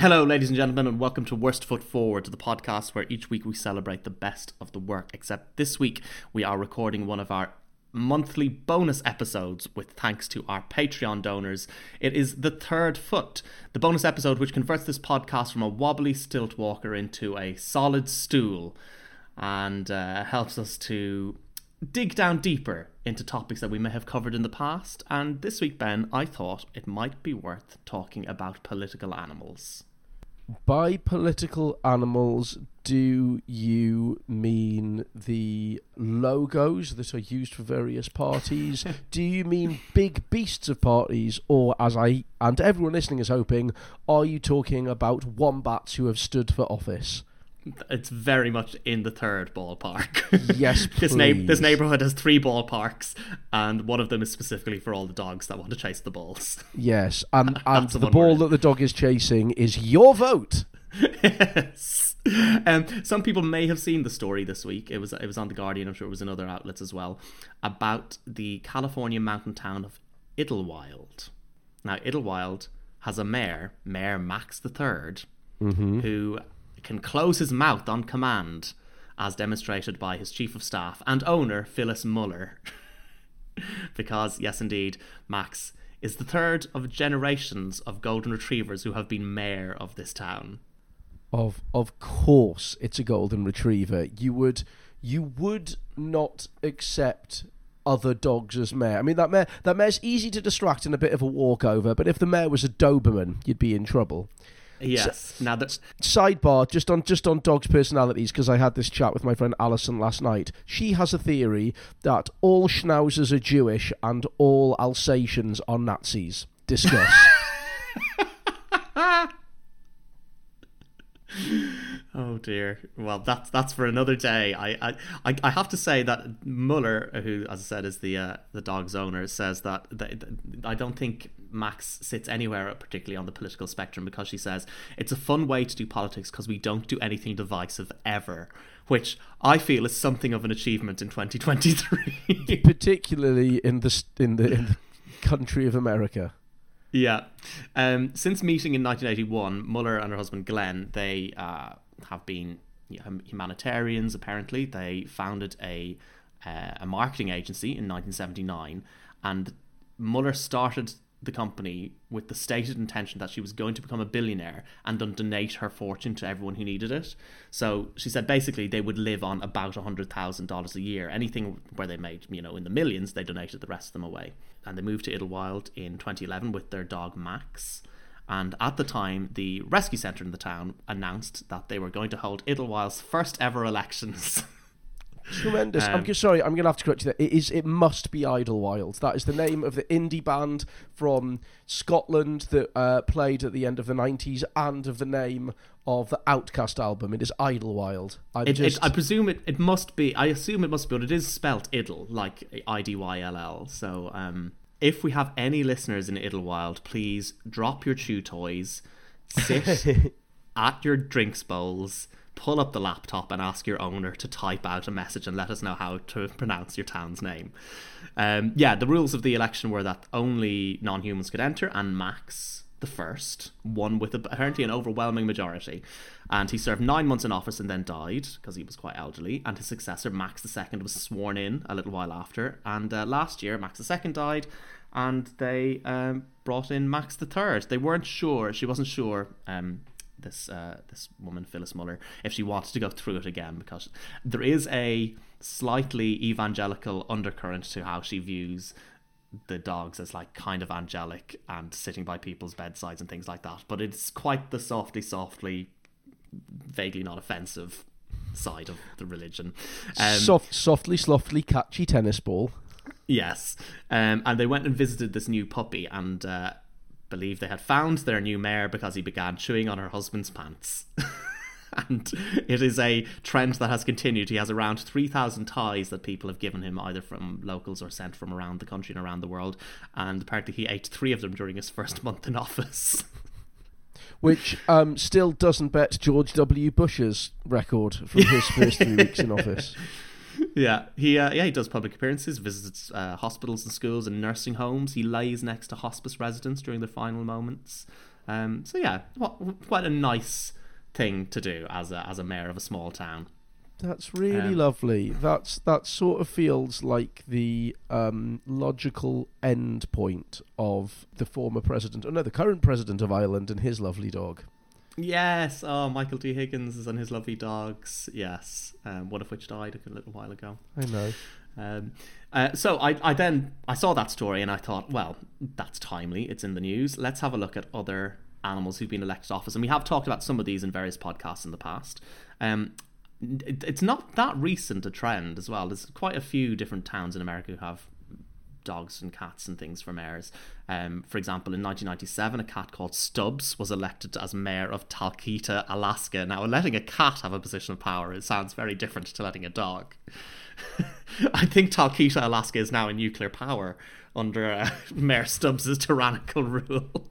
Hello, ladies and gentlemen, and welcome to Worst Foot Forward, the podcast where each week we celebrate the best of the work. Except this week, we are recording one of our monthly bonus episodes with thanks to our Patreon donors. It is The Third Foot, the bonus episode which converts this podcast from a wobbly stilt walker into a solid stool and helps us to dig down deeper into topics that we may have covered in the past. And this week, Ben, I thought it might be worth talking about political animals. By political animals, do you mean the logos that are used for various parties? Do you mean big beasts of parties? Or, as I and everyone listening is hoping, are you talking about wombats who have stood for office? It's very much in the third ballpark. Yes, please. This neighbourhood has 3 ballparks, and one of them is specifically for all the dogs that want to chase the balls. Yes, and the ball that the dog is chasing is your vote. Yes. Some people may have seen the story this week. It was on The Guardian, I'm sure it was in other outlets as well, about the California mountain town of Idlewild. Now, Idlewild has a mayor Max III, who can close his mouth on command, as demonstrated by his chief of staff and owner, Phyllis Muller. Because, yes indeed, Max is the third of generations of golden retrievers who have been mayor of this town. Of course it's a golden retriever. You would not accept other dogs as mayor. I mean, that mayor's easy to distract in a bit of a walkover, but if the mayor was a Doberman, you'd be in trouble. Yes. So, now that sidebar, just on dogs' personalities, because I had this chat with my friend Alison last night. She has a theory that all Schnauzers are Jewish and all Alsatians are Nazis. Discuss. Oh dear. Well, that's for another day. I have to say that Muller, who, as I said, is the dog's owner, says that I don't think Max sits anywhere particularly on the political spectrum, because she says it's a fun way to do politics because we don't do anything divisive ever, which I feel is something of an achievement in 2023, particularly in the country of America. Yeah. Since meeting in 1981, Muller and her husband Glenn, they have been humanitarians, apparently. They founded a marketing agency in 1979, and Muller started the company with the stated intention that she was going to become a billionaire and then donate her fortune to everyone who needed it. So she said basically they would live on about $100,000 a year. Anything where they made, in the millions, they donated the rest of them away. And they moved to Idlewild in 2011 with their dog Max. And at the time, the rescue centre in the town announced that they were going to hold Idlewild's first ever elections. Tremendous. I'm going to have to correct you there. It must be Idlewild. That is the name of the indie band from Scotland that played at the end of the 90s, and of the name of the Outcast album. It is Idlewild. I assume it must be, but it is spelt Idle, like Idwyll. So if we have any listeners in Idlewild, please drop your chew toys, sit at your drinks bowls, pull up the laptop and ask your owner to type out a message and let us know how to pronounce your town's name. The rules of the election were that only non-humans could enter, and Max the First won with apparently an overwhelming majority. And he served 9 months in office and then died because he was quite elderly. And his successor, Max II, was sworn in a little while after. And last year, Max II died, and they brought in Max III. They weren't sure. She wasn't sure. This woman, Phyllis Muller, if she wanted to go through it again, because there is a slightly evangelical undercurrent to how she views the dogs as like kind of angelic and sitting by people's bedsides and things like that. But it's quite the softly, vaguely not offensive side of the religion. Softly, catchy tennis ball. Yes. And they went and visited this new puppy and believed they had found their new mayor because he began chewing on her husband's pants. And it is a trend that has continued. He has around 3,000 ties that people have given him, either from locals or sent from around the country and around the world. And apparently he ate 3 of them during his first month in office. Which still doesn't bet George W. Bush's record from his first 3 weeks in office. Yeah, he does public appearances, visits hospitals and schools and nursing homes. He lays next to hospice residents during their final moments. So yeah, quite a nice thing to do as a mayor of a small town. That's really lovely. That sort of feels like the logical end point of the former president, the current president of Ireland and his lovely dog. Yes, Michael D. Higgins and his lovely dogs. Yes, one of which died a little while ago. I know. So I saw that story and I thought, well, that's timely. It's in the news. Let's have a look at other animals who've been elected to office, and we have talked about some of these in various podcasts in the past. It's not that recent a trend as well. There's quite a few different towns in America who have dogs and cats and things for mayors. For example, in 1997, a cat called Stubbs was elected as mayor of Talkeetna, Alaska. Now, letting a cat have a position of power, it sounds very different to letting a dog. I think Talkeetna, Alaska is now in nuclear power under Mayor Stubbs' tyrannical rule.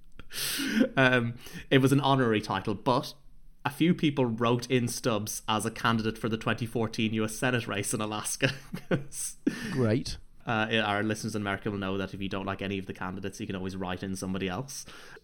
It was an honorary title, but a few people wrote in Stubbs as a candidate for the 2014 US Senate race in Alaska. Great. Our listeners in America will know that if you don't like any of the candidates, you can always write in somebody else.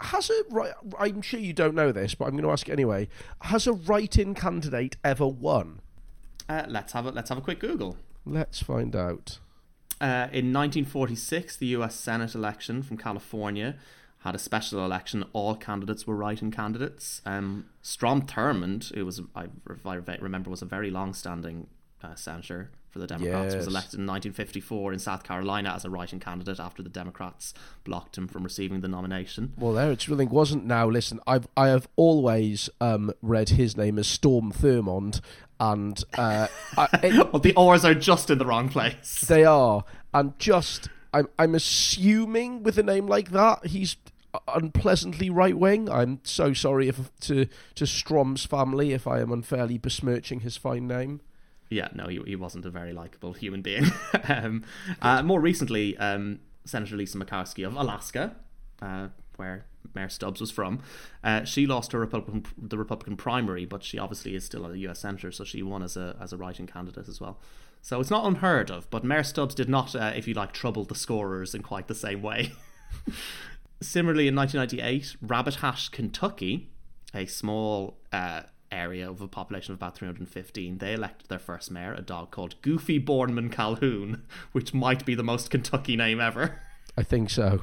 I'm sure you don't know this, but I'm going to ask it anyway. Has a write-in candidate ever won? Let's have a quick Google. Let's find out. In 1946, the US Senate election from California had a special election. All candidates were write-in candidates. Strom Thurmond, who was, if I remember, was a very long-standing senator for the Democrats, was elected in 1954 in South Carolina as a write-in candidate after the Democrats blocked him from receiving the nomination. Well, there it's really wasn't. Now, listen, I have always read his name as Storm Thurmond, and well, the R's are just in the wrong place. They are, and I'm assuming with a name like that, he's unpleasantly right-wing. I'm so sorry to Strom's family if I am unfairly besmirching his fine name. Yeah, no, he wasn't a very likeable human being. More recently, Senator Lisa Murkowski of Alaska, where Mayor Stubbs was from, she lost the Republican primary, but she obviously is still a US senator, so she won as a write-in candidate as well. So it's not unheard of, but Mayor Stubbs did not, if you like, trouble the scorers in quite the same way. Similarly, in 1998, Rabbit Hash, Kentucky, a small area of a population of about 315, they elected their first mayor, a dog called Goofy Bornman Calhoun, which might be the most Kentucky name ever. I think so.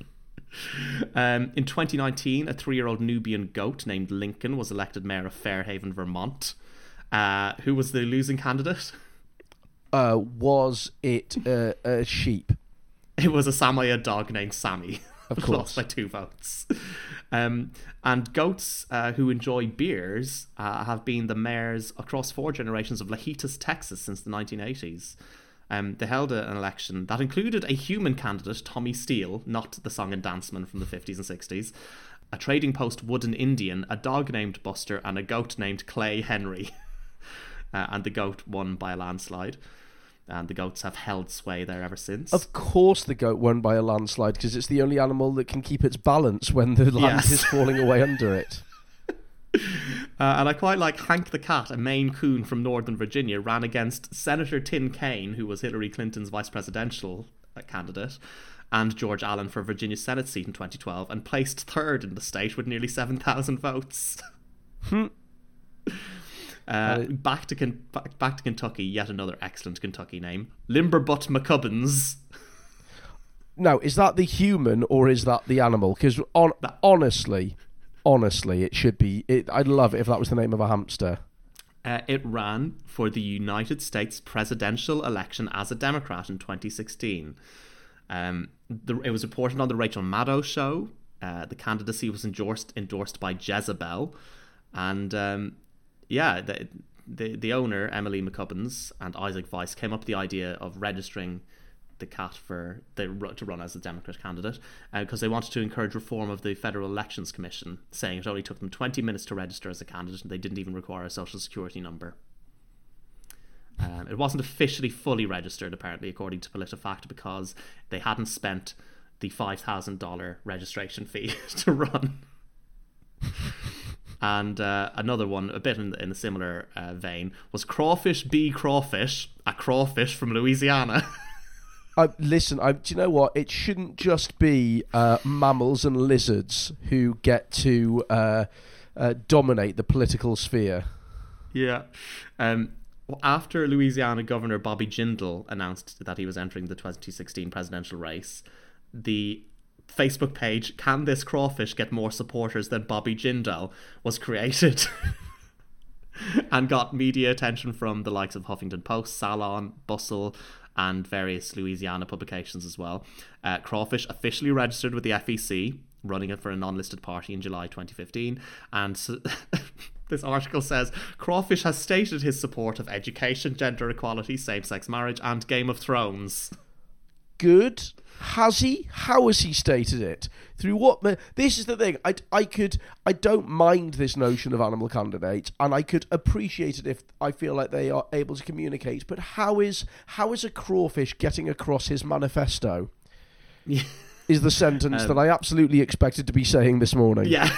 In 2019, a 3-year-old Nubian goat named Lincoln was elected mayor of Fairhaven, Vermont. Who was the losing candidate? Was it a sheep? It was a Samoyed dog named Sammy. Of course. Lost by 2 votes. And goats who enjoy beers have been the mayors across 4 generations of Lajitas, Texas since the 1980s. They held an election that included a human candidate, Tommy Steele, not the song and dance man from the 50s and 60s, a trading post wooden Indian, a dog named Buster, and a goat named Clay Henry. And the goat won by a landslide. And the goats have held sway there ever since. Of course the goat won by a landslide, because it's the only animal that can keep its balance when the land is falling away under it. And I quite like Hank the cat, a Maine Coon from Northern Virginia, ran against Senator Tim Kaine, who was Hillary Clinton's vice presidential candidate, and George Allen for Virginia's Senate seat in 2012, and placed third in the state with nearly 7,000 votes. Back to Kentucky, yet another excellent Kentucky name, Limberbutt McCubbins. Now, is that the human or is that the animal? Because honestly, it should be. I'd love it if that was the name of a hamster. It ran for the United States presidential election as a Democrat in 2016. It was reported on the Rachel Maddow show. The candidacy was endorsed by Jezebel, and the owner, Emily McCubbins, and Isaac Weiss came up with the idea of registering the cat to run as a Democrat candidate because they wanted to encourage reform of the Federal Elections Commission, saying it only took them 20 minutes to register as a candidate and they didn't even require a social security number. It wasn't officially fully registered, apparently, according to PolitiFact, because they hadn't spent the $5,000 registration fee to run. And another one, a bit in a similar vein, was Crawfish B. Crawfish, a crawfish from Louisiana. Listen, do you know what? It shouldn't just be mammals and lizards who get to dominate the political sphere. Yeah. After Louisiana Governor Bobby Jindal announced that he was entering the 2016 presidential race, the Facebook page "Can This Crawfish Get More Supporters Than Bobby Jindal" was created and got media attention from the likes of Huffington Post, Salon, Bustle, and various Louisiana publications as well. Crawfish officially registered with the FEC, running it for a non-listed party in July 2015, and this article says Crawfish has stated his support of education, gender equality, same-sex marriage, and Game of Thrones. Good. Has he? How has he stated it? Through what? This is the thing. I don't mind this notion of animal candidates, and I could appreciate it if I feel like they are able to communicate. But how is a crawfish getting across his manifesto? Yeah. Is the sentence that I absolutely expected to be saying this morning. Yeah.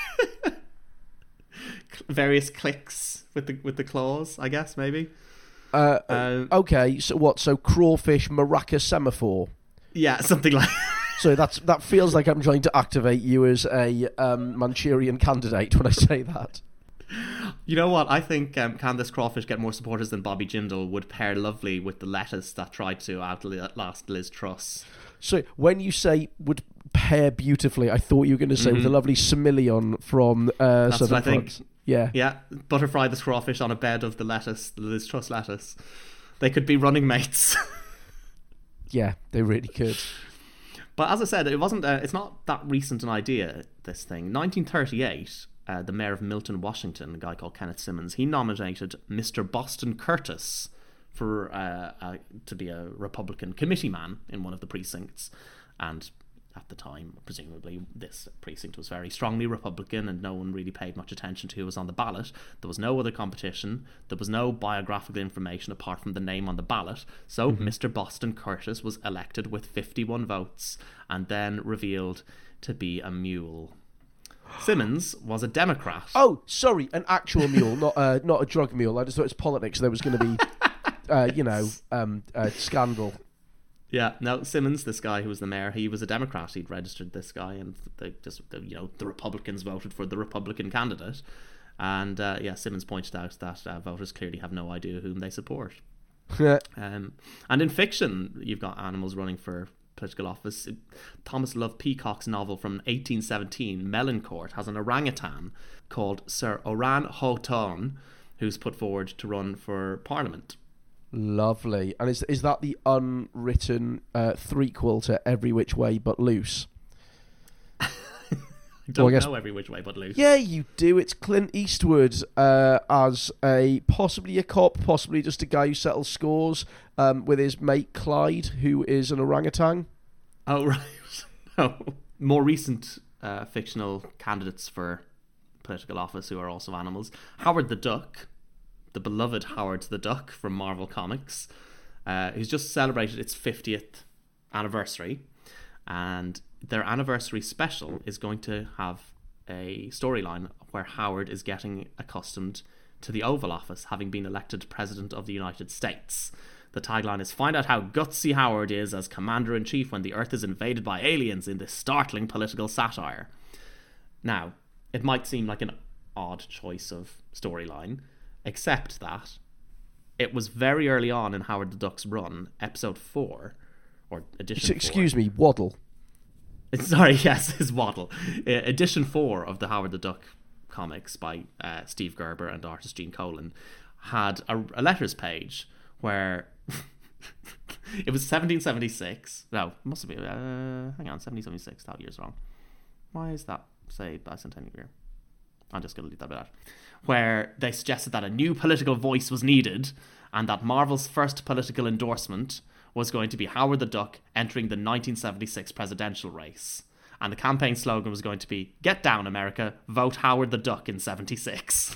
Various clicks with the claws, I guess, maybe. Okay, so what? So crawfish maraca semaphore. Yeah, something like. So that feels like I'm trying to activate you as a Manchurian candidate when I say that. You know what? I think "Can This Crawfish Get More Supporters Than Bobby Jindal" would pair lovely with the lettuce that tried to outlast Liz Truss. So when you say would pair beautifully, I thought you were going to say with a lovely similion from That's Southern what I think. France. Yeah. Yeah, butterfry this crawfish on a bed of the lettuce, the Liz Truss lettuce. They could be running mates. Yeah, they really could. But as I said, it's not that recent an idea, this thing. 1938, the mayor of Milton, Washington, a guy called Kenneth Simmons, he nominated Mr. Boston Curtis for to be a Republican committee man in one of the precincts. And at the time, presumably, this precinct was very strongly Republican and no one really paid much attention to who was on the ballot. There was no other competition. There was no biographical information apart from the name on the ballot. So Mr. Boston Curtis was elected with 51 votes and then revealed to be a mule. Simmons was a Democrat. Oh, sorry, an actual mule, not a drug mule. I just thought it was politics. There was going to be, scandal. Yeah, no, Simmons, this guy who was the mayor, he was a Democrat. He'd registered this guy, and the Republicans voted for the Republican candidate. And Simmons pointed out that voters clearly have no idea whom they support. And in fiction, you've got animals running for political office. Thomas Love Peacock's novel from 1817, Melancourt, has an orangutan called Sir Oran Houghton, who's put forward to run for Parliament. Lovely. And is that the unwritten threequel to Every Which Way But Loose? I don't know Every Which Way But Loose. Yeah, you do. It's Clint Eastwood as possibly a cop, possibly just a guy who settles scores with his mate Clyde, who is an orangutan. Oh, right. No. More recent fictional candidates for political office who are also animals. Howard the Duck, the beloved Howard the Duck from Marvel Comics, who's just celebrated its 50th anniversary. And their anniversary special is going to have a storyline where Howard is getting accustomed to the Oval Office, having been elected President of the United States. The tagline is, "Find out how gutsy Howard is as Commander-in-Chief when the Earth is invaded by aliens," in this startling political satire. Now, it might seem like an odd choice of storyline, except that it was very early on in Howard the Duck's run, episode 4, or edition 4. Excuse me, Waddle. Sorry, yes, it's Waddle. Edition 4 of the Howard the Duck comics by Steve Gerber and artist Gene Colan had a letters page where it was 1776. No, it must have been, hang on, 1776, that year's wrong. Why is that, say, bicentennial year? I'm just going to leave that bit out. Where they suggested that a new political voice was needed and that Marvel's first political endorsement was going to be Howard the Duck entering the 1976 presidential race. And the campaign slogan was going to be, "Get down, America, vote Howard the Duck in 76.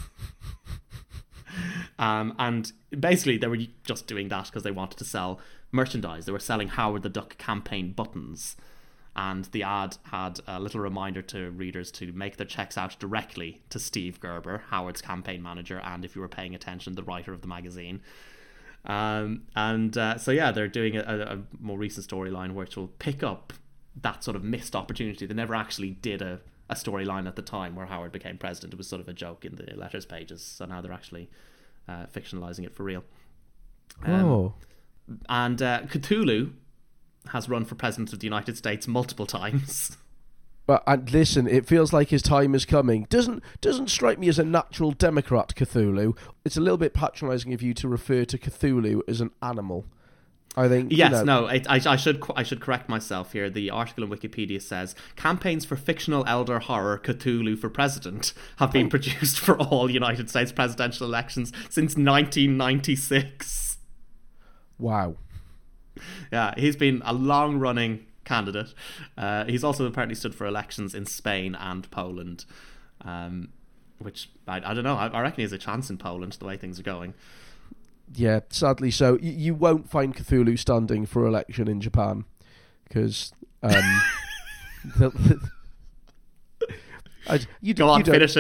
And basically they were just doing that because they wanted to sell merchandise. They were selling Howard the Duck campaign buttons. And the ad had a little reminder to readers to make their checks out directly to Steve Gerber, Howard's campaign manager, and if you were paying attention, the writer of the magazine. So yeah, they're doing a more recent storyline which will pick up that sort of missed opportunity. They never actually did a storyline at the time where Howard became president. It was sort of a joke in the letters pages. So now they're actually fictionalizing it for real. And Cthulhu has run for president of the United States multiple times. But and listen, it feels like his time is coming. Doesn't strike me as a natural Democrat, Cthulhu. It's a little bit patronising of you to refer to Cthulhu as an animal. I think. Yes, no. I should correct myself here. The article in Wikipedia says campaigns for fictional elder horror Cthulhu for president have been produced for all United States presidential elections since 1996. Wow. Yeah, he's been a long-running candidate. He's also apparently stood for elections in Spain and Poland, which I don't know. I reckon he has a chance in Poland the way things are going. Yeah, sadly so. You won't find Cthulhu standing for election in Japan because finish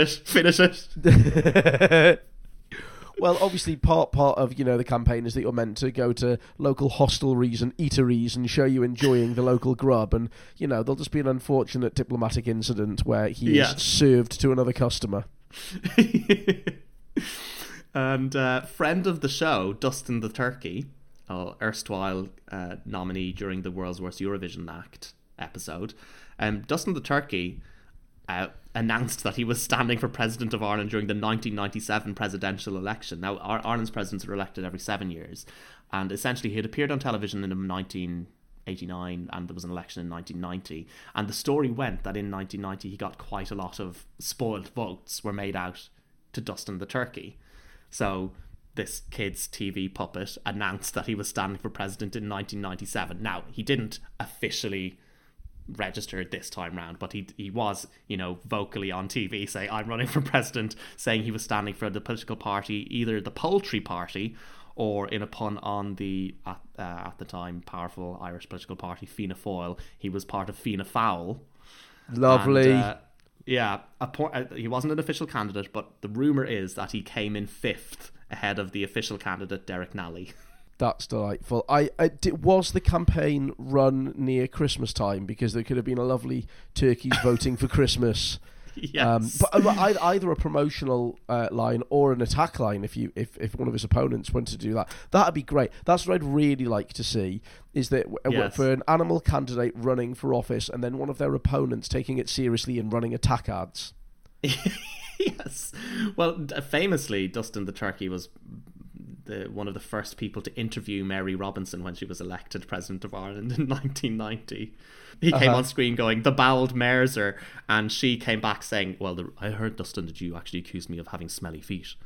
it. Well, obviously, part of the campaign is that you're meant to go to local hostelries and eateries and show you enjoying the local grub, and there'll just be an unfortunate diplomatic incident where he is served to another customer. And friend of the show, Dustin the Turkey, erstwhile nominee during the World's Worst Eurovision Act episode, Dustin the Turkey announced that he was standing for president of Ireland during the 1997 presidential election. Now, Ireland's presidents are elected every 7 years, and essentially he had appeared on television in 1989, and there was an election in 1990. And the story went that in 1990 he got quite a lot of spoiled votes were made out to Dustin the Turkey. So this kid's TV puppet announced that he was standing for president in 1997. Now, he didn't officially registered this time round, but he was vocally on TV saying I'm running for president, saying he was standing for the political party, either the Poultry Party or, in a pun on the at the time powerful Irish political party Fianna Fáil, he was part of Fianna Fáil. Lovely. And, he wasn't an official candidate, but the rumour is that he came in 5th ahead of the official candidate Derek Nally. That's delightful. Was the campaign run near Christmas time? Because there could have been a lovely turkeys voting for Christmas. Yes. But either a promotional line or an attack line if one of his opponents wanted to do that. That'd be great. That's what I'd really like to see, is that for an animal candidate running for office and then one of their opponents taking it seriously and running attack ads. Yes. Well, famously, Dustin the Turkey was one of the first people to interview Mary Robinson when she was elected president of Ireland in 1990. He came on screen going, "The bowled mareser," and she came back saying, "Well, I heard, Dustin, that you actually accused me of having smelly feet."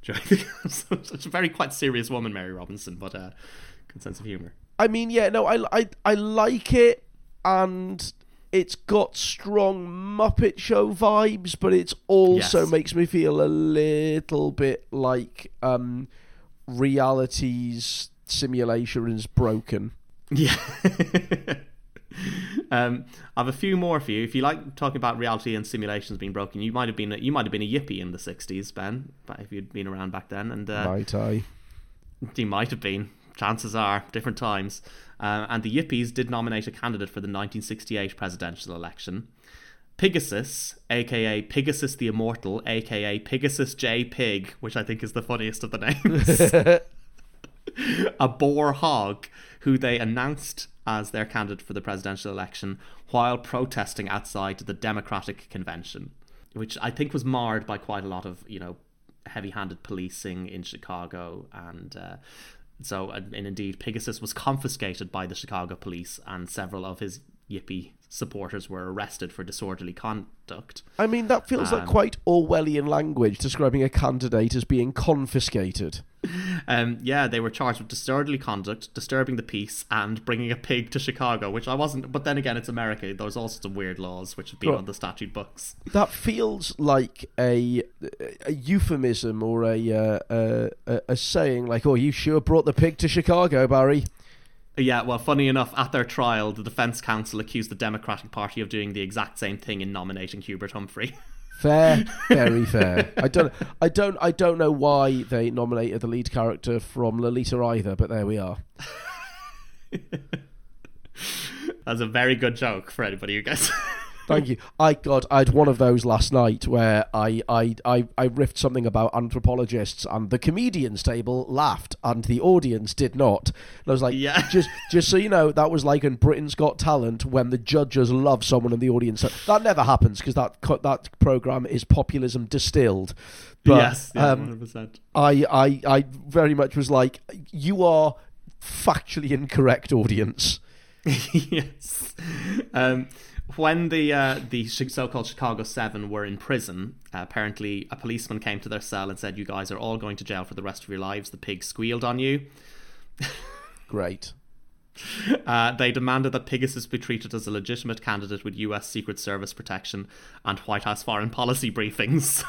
Such a very quite serious woman, Mary Robinson, but good sense of humour. I mean, yeah, no, I like it, and it's got strong Muppet Show vibes, but it also makes me feel a little bit like reality's simulation is broken. Yeah. I have a few more for you. If you like talking about reality and simulations being broken, you might have been a yippie in the 60s, Ben, if you'd been around back then. And might I? You might have been. Chances are, different times. And the Yippies did nominate a candidate for the 1968 presidential election. Pegasus, aka Pegasus the Immortal, aka Pegasus J. Pig, which I think is the funniest of the names. A boar hog, who they announced as their candidate for the presidential election while protesting outside the Democratic Convention, which I think was marred by quite a lot of, heavy-handed policing in Chicago. And indeed, Pegasus was confiscated by the Chicago police, and several of his Yippie supporters were arrested for disorderly conduct. I mean, that feels like quite Orwellian language, describing a candidate as being confiscated. They were charged with disorderly conduct, disturbing the peace, and bringing a pig to Chicago, which I wasn't. But then again, it's America. There's all sorts of weird laws which have been on the statute books. That feels like a euphemism or a saying like, "Oh, you sure brought the pig to Chicago, Barry." Yeah, well, funny enough, at their trial, the defence counsel accused the Democratic Party of doing the exact same thing in nominating Hubert Humphrey. Fair, very fair. I don't know why they nominated the lead character from Lolita either, but there we are. That's a very good joke for anybody who gets. Thank you. I had one of those last night where I riffed something about anthropologists, and the comedians table laughed and the audience did not. And I was like, Yeah. just so you know, that was like in Britain's Got Talent when the judges love someone in the audience. That never happens because that program is populism distilled. But, yes, yeah, 100%. I very much was like, you are factually incorrect, audience. Yes. When the so-called Chicago 7 were in prison, apparently a policeman came to their cell and said, "You guys are all going to jail for the rest of your lives. The pig squealed on you." Great. They demanded that Pegasus be treated as a legitimate candidate with US Secret Service protection and White House foreign policy briefings.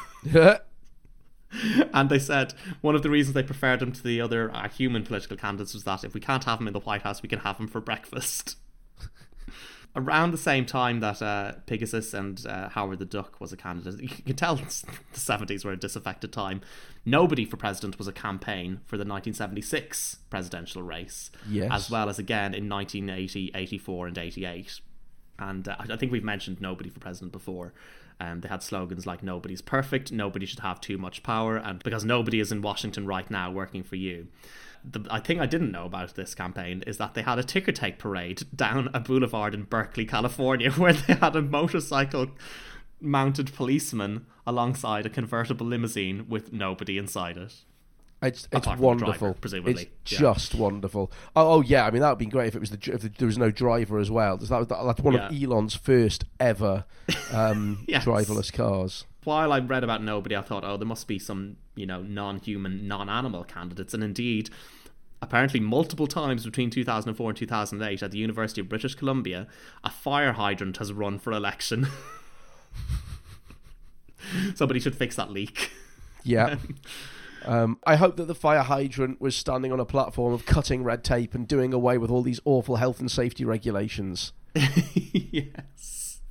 And they said one of the reasons they preferred him to the other human political candidates was that if we can't have him in the White House, we can have him for breakfast. Around the same time that Pegasus and Howard the Duck was a candidate, you can tell the 70s were a disaffected time. Nobody for President was a campaign for the 1976 presidential race, yes, as well as again in 1980, 84 and 88. And I think we've mentioned Nobody for President before. They had slogans like "Nobody's perfect," "Nobody should have too much power," and "Because nobody is in Washington right now working for you." I think I didn't know about this campaign is that they had a ticker tape parade down a boulevard in Berkeley, California, where they had a motorcycle mounted policeman alongside a convertible limousine with nobody inside it. It's wonderful. Driver, presumably. It's just wonderful. Oh yeah, I mean that would be great if it was if there was no driver as well. That's one of Elon's first ever yes. driverless cars. While I read about Nobody, I thought, there must be some, non-human, non-animal candidates. And indeed, apparently multiple times between 2004 and 2008 at the University of British Columbia, a fire hydrant has run for election. Somebody should fix that leak. Yeah. I hope that the fire hydrant was standing on a platform of cutting red tape and doing away with all these awful health and safety regulations. Yes.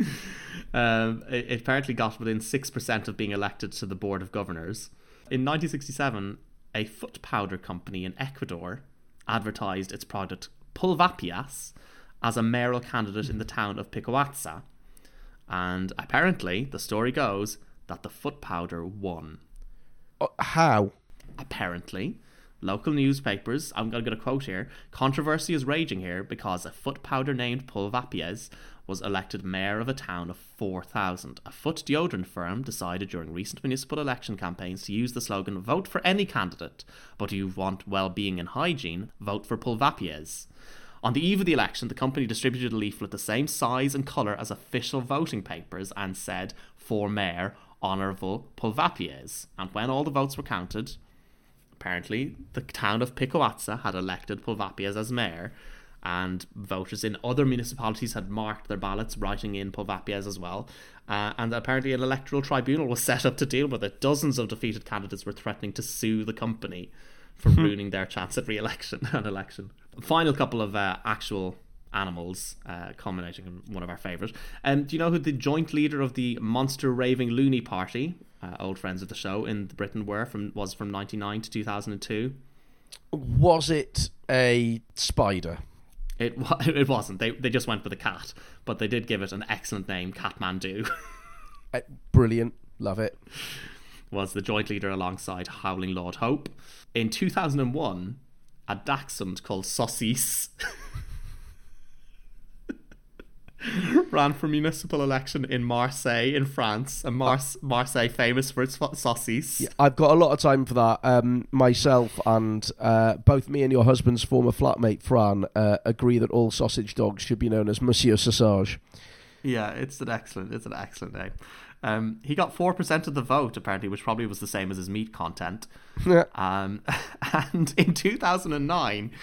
It apparently got within 6% of being elected to the Board of Governors. In 1967, a foot powder company in Ecuador advertised its product Pulvapias as a mayoral candidate in the town of Picoatza. And apparently, the story goes that the foot powder won. How? Apparently, local newspapers, I'm going to get a quote here, "Controversy is raging here because a foot powder named Pulvapias was elected mayor of a town of 4,000. A foot deodorant firm decided during recent municipal election campaigns to use the slogan, 'Vote for any candidate, but if you want well-being and hygiene, vote for Pulvapias.' On the eve of the election, the company distributed a leaflet the same size and colour as official voting papers and said, 'For Mayor, Honourable Pulvapias.' And when all the votes were counted, apparently the town of Picoatza had elected Pulvapias as mayor, and voters in other municipalities had marked their ballots, writing in Pulvapias as well. And apparently an electoral tribunal was set up to deal with it. Dozens of defeated candidates were threatening to sue the company for ruining their chance at re-election and election. Final couple of actual animals, culminating in one of our favourites. Do you know who the joint leader of the Monster Raving Loony Party, old friends of the show in Britain, was from 1999 to 2002? Was it a spider? It wasn't. They just went with a cat, but they did give it an excellent name, Kathmandu. Brilliant. Love it. Was the joint leader alongside Howling Lord Hope. In 2001, a dachshund called Saucisse ran for municipal election in Marseille in France, and Marseille famous for its saucisse. Yeah, I've got a lot of time for that. Myself and both me and your husband's former flatmate Fran agree that all sausage dogs should be known as Monsieur Sausage. Yeah, it's an excellent name. He got 4% of the vote apparently, which probably was the same as his meat content. Yeah. And in 2009.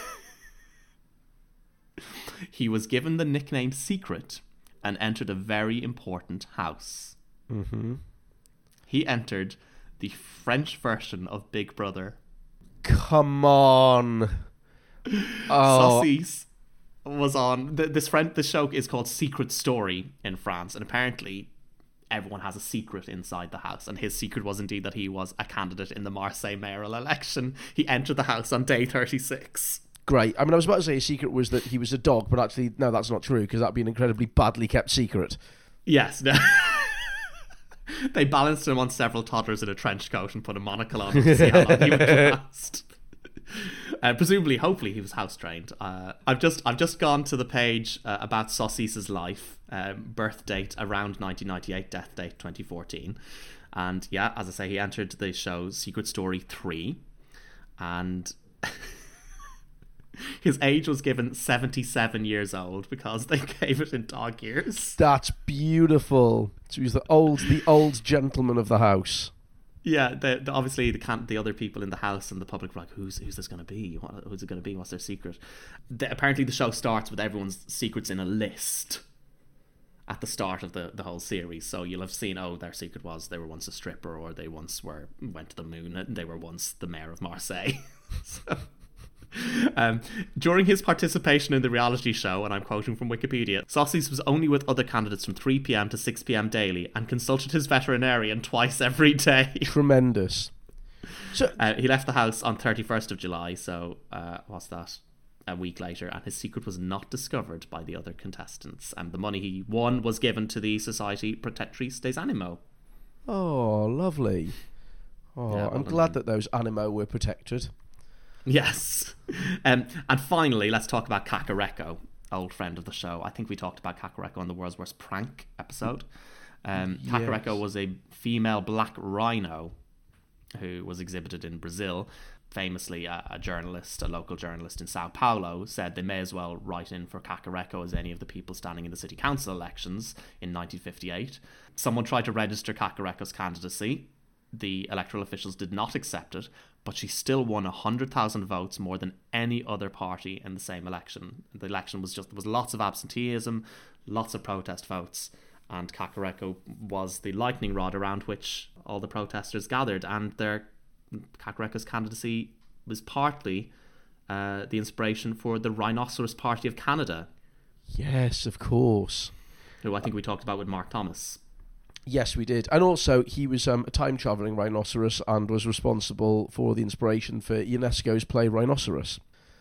He was given the nickname Secret and entered a very important house. Mm-hmm. He entered the French version of Big Brother. Come on. Saucisse was on... This show is called Secret Story in France, and apparently everyone has a secret inside the house, and his secret was indeed that he was a candidate in the Marseille mayoral election. He entered the house on day 36. Great. I mean, I was about to say his secret was that he was a dog, but actually, no, that's not true, because that'd be an incredibly badly kept secret. Yes, no. They balanced him on several toddlers in a trench coat and put a monocle on him to see how long he would last. Presumably, hopefully, he was house trained. I've just gone to the page about Saucis's life, birth date around 1998, death date 2014, and yeah, as I say, he entered the show Secret Story 3, and his age was given 77 years old because they gave it in dog years. That's beautiful. So he was the old gentleman of the house. Yeah, obviously the other people in the house and the public were like, who's this going to be? Who's it going to be? What's their secret? Apparently the show starts with everyone's secrets in a list at the start of the whole series. So you'll have seen, their secret was they were once a stripper, or they once went to the moon, and they were once the mayor of Marseille. So, during his participation in the reality show, and I'm quoting from Wikipedia, Saucis was only with other candidates from 3 p.m. to 6 p.m. daily and consulted his veterinarian twice every day. Tremendous. So he left the house on 31st of July, so what's that? A week later, and his secret was not discovered by the other contestants, and the money he won was given to the Société Protectrice des Animaux. Oh, lovely. Oh, yeah, I'm glad that those animaux were protected. Yes. And finally, let's talk about Kakareko, old friend of the show. I think we talked about Kakareko on the World's Worst Prank episode. Kakareko was a female black rhino who was exhibited in Brazil. Famously, a local journalist in Sao Paulo, said they may as well write in for Kakareko as any of the people standing in the city council elections in 1958. Someone tried to register Kakareko's candidacy. The electoral officials did not accept it, but she still won 100,000 votes, more than any other party in the same election. The election there was lots of absenteeism, lots of protest votes, and Kakareko was the lightning rod around which all the protesters gathered, and Kakareko's candidacy was partly the inspiration for the Rhinoceros Party of Canada. Yes, of course. Who I think we talked about with Mark Thomas. Yes, we did. And also, he was a time-travelling rhinoceros and was responsible for the inspiration for Ionesco's play Rhinoceros.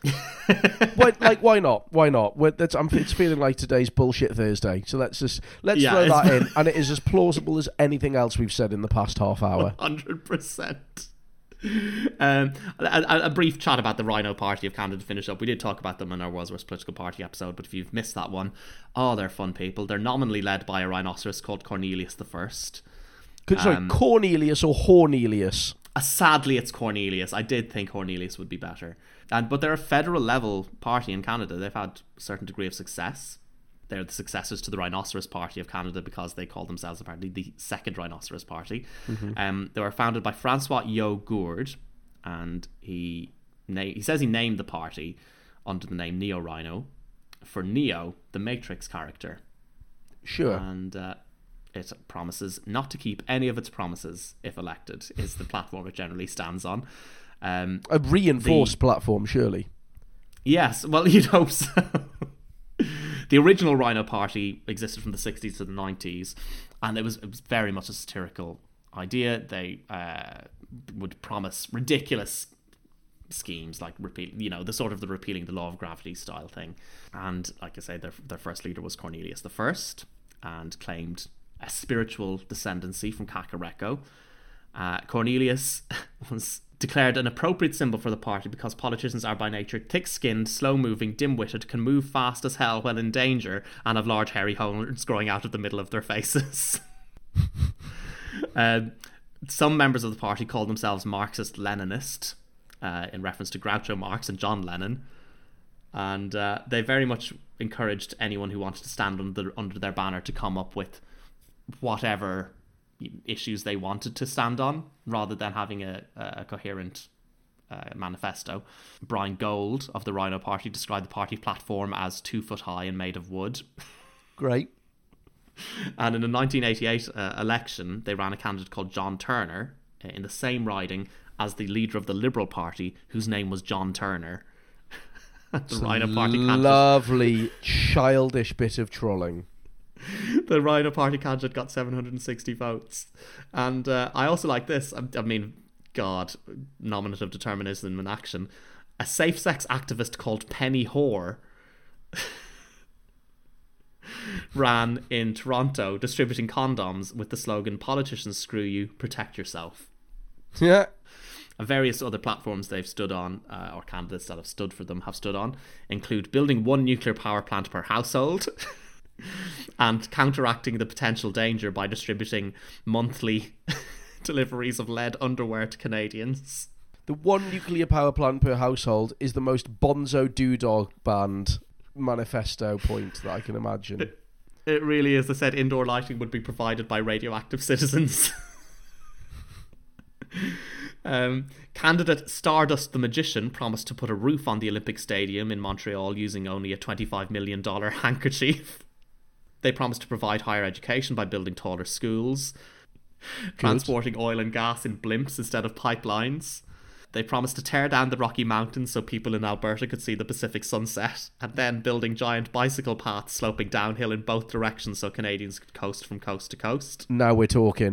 Why not? Why not? It's feeling like today's bullshit Thursday, so let's throw that in, and it is as plausible as anything else we've said in the past half hour. 100%. A brief chat about the Rhino Party of Canada to finish up. We did talk about them in our World's Worst Political Party episode, but if you've missed that one, they're fun people. They're nominally led by a rhinoceros called Cornelius the First. Sorry, Cornelius or Hornelius? Sadly, it's Cornelius. I did think Cornelius would be better. But they're a federal level party in Canada. They've had a certain degree of success. They're the successors to the Rhinoceros Party of Canada because they call themselves apparently the second Rhinoceros Party. Mm-hmm. They were founded by Francois Yogourde, and he says he named the party under the name Neo Rhino for Neo, the Matrix character. Sure. And it promises not to keep any of its promises if elected, is the platform it generally stands on. A reinforced platform, surely. Yes, well, you'd hope so. The original Rhino Party existed from the 60s to the 90s, and it was very much a satirical idea. They would promise ridiculous schemes like the sort of the repealing the law of gravity style thing. And like I say, their first leader was Cornelius the First, and claimed a spiritual descendancy from Kakareko. Cornelius was declared an appropriate symbol for the party because politicians are by nature thick-skinned, slow-moving, dim-witted, can move fast as hell when in danger, and have large hairy horns growing out of the middle of their faces. Some members of the party called themselves Marxist-Leninist, in reference to Groucho Marx and John Lennon, and they very much encouraged anyone who wanted to stand under their banner to come up with whatever issues they wanted to stand on, rather than having a coherent manifesto. Brian Gold of the Rhino Party described the party platform as 2 foot high and made of wood. Great. And in the 1988 election, they ran a candidate called John Turner in the same riding as the leader of the Liberal Party, whose name was John Turner. The Rhino Party candidate. Lovely, childish bit of trolling. The Rhino Party candidate got 760 votes. And I also like this. I mean, God, nominative determinism in action. A safe-sex activist called Penny Whore ran in Toronto distributing condoms with the slogan, "Politicians screw you, protect yourself." Yeah. And various other platforms they've stood on, or candidates that have stood for them have stood on, include building 1 nuclear power plant per household and counteracting the potential danger by distributing monthly deliveries of lead underwear to Canadians. The 1 nuclear power plant per household is the most bonzo doodah band manifesto point that I can imagine. It really is. They said indoor lighting would be provided by radioactive citizens. Candidate Stardust the Magician promised to put a roof on the Olympic Stadium in Montreal using only a $25 million handkerchief. They promised to provide higher education by building taller schools, transporting oil and gas in blimps instead of pipelines. They promised to tear down the Rocky Mountains so people in Alberta could see the Pacific sunset, and then building giant bicycle paths sloping downhill in both directions so Canadians could coast from coast to coast. Now we're talking.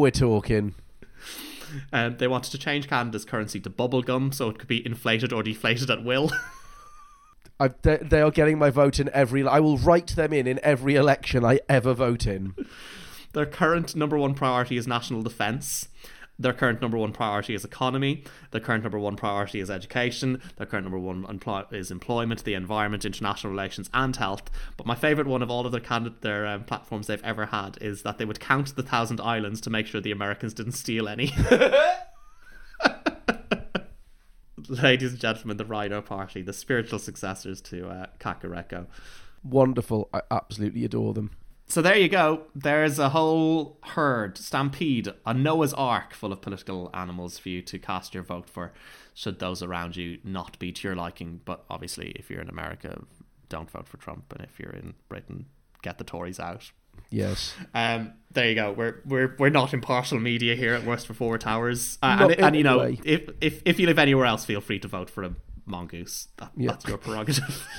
They wanted to change Canada's currency to bubblegum so it could be inflated or deflated at will. They are getting my vote in every... I will write them in every election I ever vote in. Their current number 1 priority is national defence. Their current number 1 priority is economy. Their current number 1 priority is education. Their current number 1 is employment, the environment, international relations, and health. But my favourite one of all of their platforms they've ever had is that they would count the 1,000 islands to make sure the Americans didn't steal any. Ladies and gentlemen, the Rhino Party, the spiritual successors to Kakareko. Wonderful. I absolutely adore them. So there you go. There's a whole herd, stampede, a Noah's Ark full of political animals for you to cast your vote for, should those around you not be to your liking. But obviously, if you're in America, don't vote for Trump. And if you're in Britain, get the Tories out. Yes. There you go. We're not impartial media here at Worst for Forward Towers. And you know, if you live anywhere else, feel free to vote for a mongoose. That's your prerogative.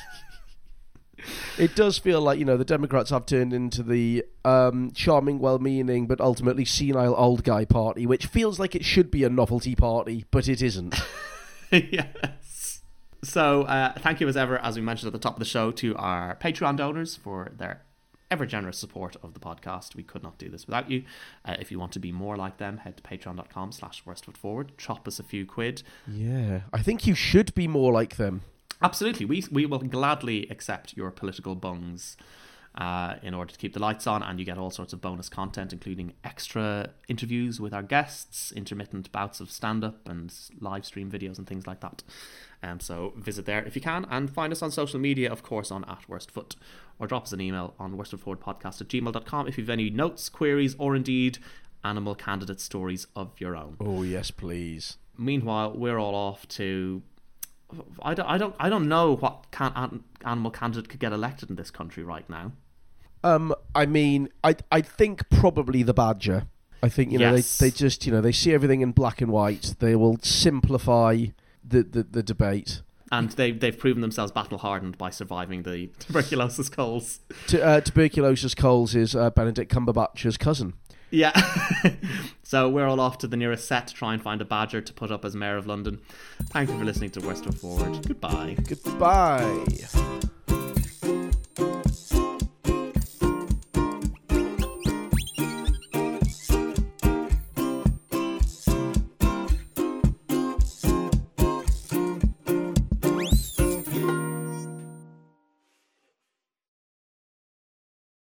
It does feel like, you know, the Democrats have turned into the charming, well-meaning, but ultimately senile old guy party, which feels like it should be a novelty party, but it isn't. Yes. So, thank you as ever, as we mentioned at the top of the show, to our Patreon donors for their ever-generous support of the podcast. We could not do this without you. If you want to be more like them, head to patreon.com/worstfootforward. Chop us a few quid. Yeah, I think you should be more like them. Absolutely. We will gladly accept your political bungs in order to keep the lights on, and you get all sorts of bonus content, including extra interviews with our guests, intermittent bouts of stand-up and live stream videos and things like that. So visit there if you can, and find us on social media, of course, on @worstfoot, or drop us an email on worstfootforwardpodcast@gmail.com if you have any notes, queries, or indeed animal candidate stories of your own. Oh yes, please. Meanwhile, we're all off to... I don't know what animal candidate could get elected in this country right now. I mean, I think probably the badger. I think, you know, yes. they just, you know, they see everything in black and white. They will simplify the debate. And they've proven themselves battle-hardened by surviving the tuberculosis culls. Tuberculosis culls is Benedict Cumberbatch's cousin. Yeah. So we're all off to the nearest set to try and find a badger to put up as Mayor of London. Thank you for listening to Worst Foot Forward. Goodbye. Goodbye.